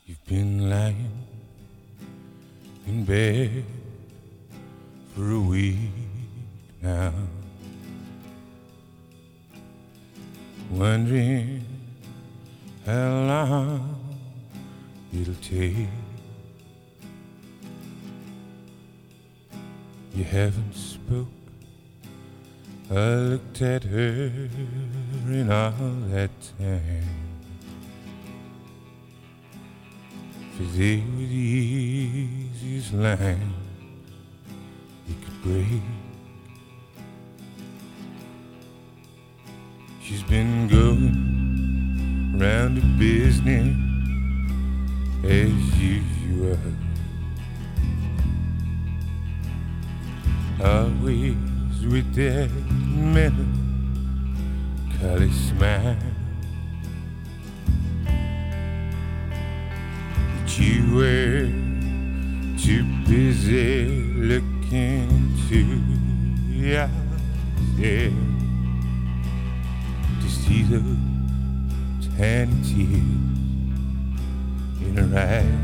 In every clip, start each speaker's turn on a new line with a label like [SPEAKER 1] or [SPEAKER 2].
[SPEAKER 1] You've been lying in bed for a week now, wondering how long it'll take. You haven't spoke I looked at her in all that time, 'for they were the easiest line you could break. She's been going round the business as usual, always with that melancholy smile. But you were too busy looking to yourself to see those tiny tears in her eyes.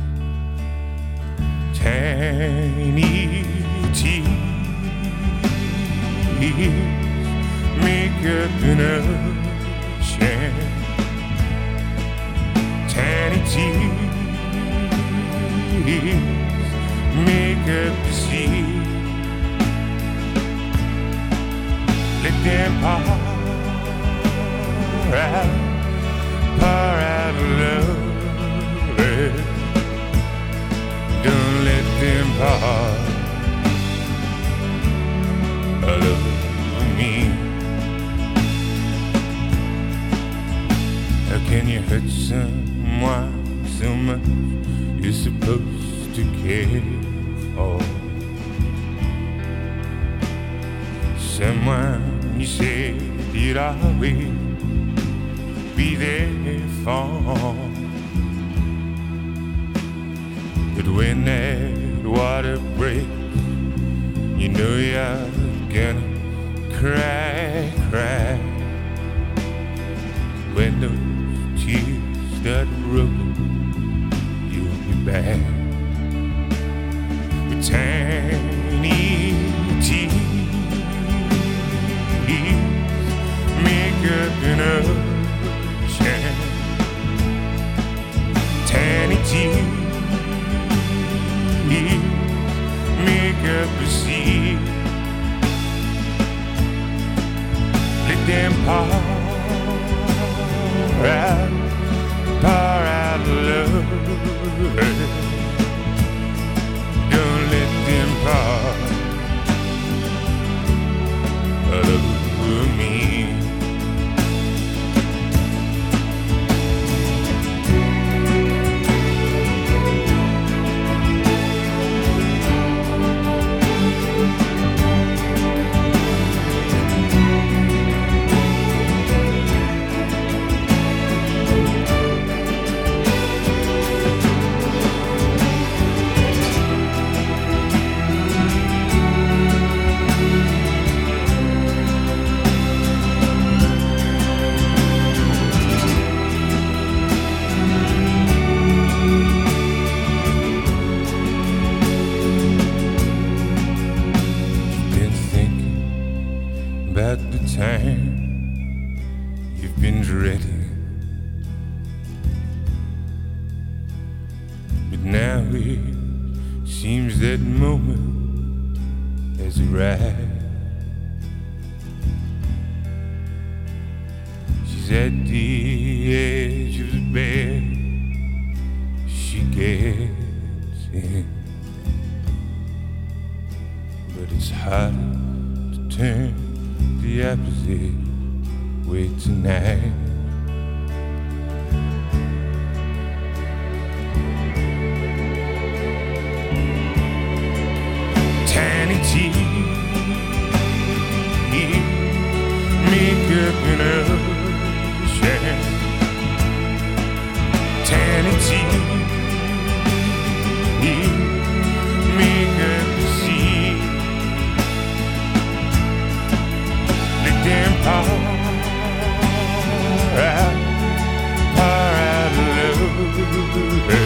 [SPEAKER 1] Tiny tears make up an ocean. Tiny tears make up the sea. Let them pour out love. Don't let them pour all over me. How can you hurt someone so much you're supposed to care for? Someone you said you'd always be there for. But when that water breaks, you know you're gonna cry. When those tears start rolling, you'll be back with tiny tears make up an ocean. Tiny tears make up the sea. Let them pour out love. Don't let them pour all over me. About the time you've been dreading, but now it seems that moment has arrived. She's at the edge of the bed, she gets in, but it's hard to turn the opposite way tonight. Tiny tears make up an ocean. head.